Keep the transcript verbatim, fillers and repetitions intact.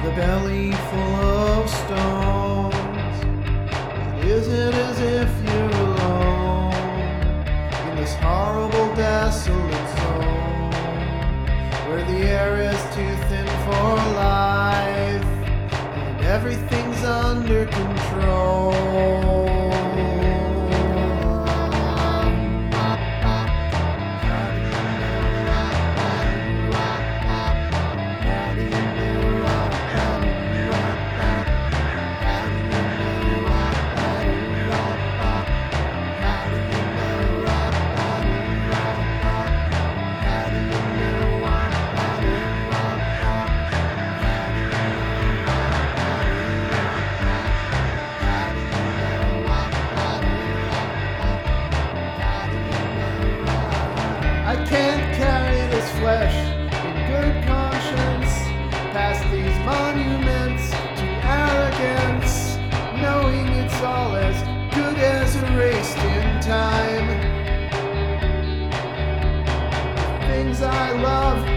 with a belly full of stones. It isn't as if you're alone in this horrible, desolate zone where the air is too thin for life and everything's under control. I can't carry this flesh in good conscience past these monuments to arrogance, knowing it's all as good as erased in time. Things I love